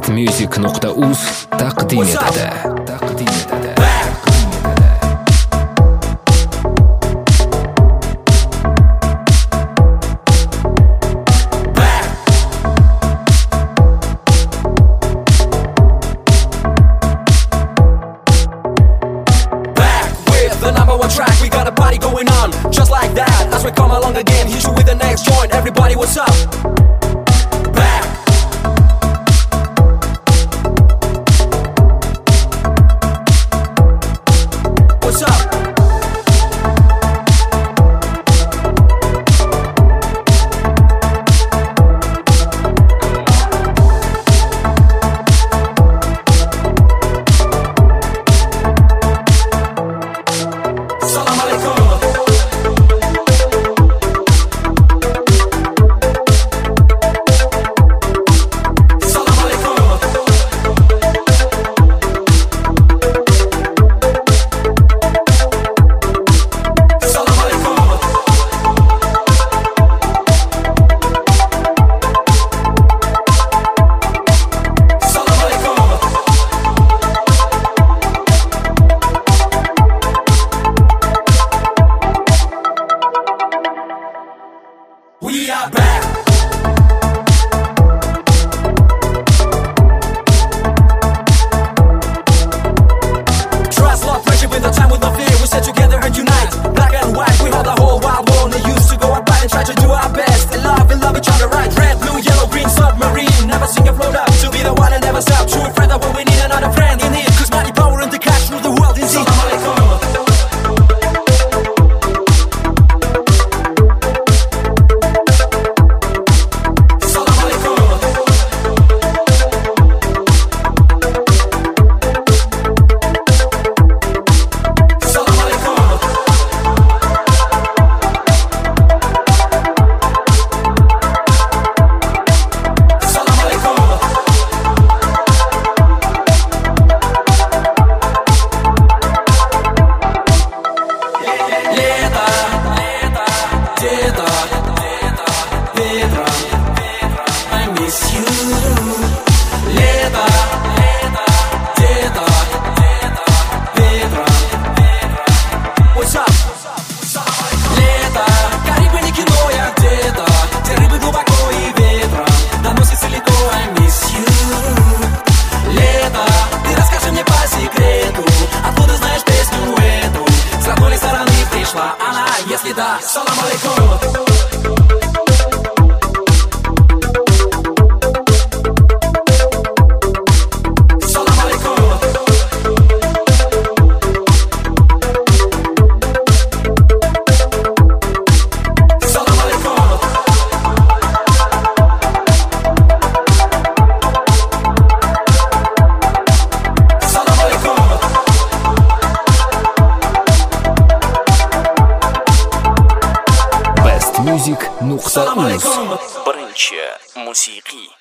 bestmusic.uz taqdim etadi. The number one track, we got a party going on, just like that. As we come along again, hit you with the next joint. Everybody, what's up? Back. What's up? We are back. Trust, love, friendship with the time, with no fear. We stay together and unite. Black and white, we hold the whole wild world. We used to go about and try to do our best. And love each other right. Red, blue, yellow, green, submarine. Never sink and float up. To be the one and never stop. True friend that when we need another friend in need. Cause money, power, and the cash rule the world indeed. Salam alaikum. Она, если да, салам алейкум. Music.uz. Birinchi musiqiy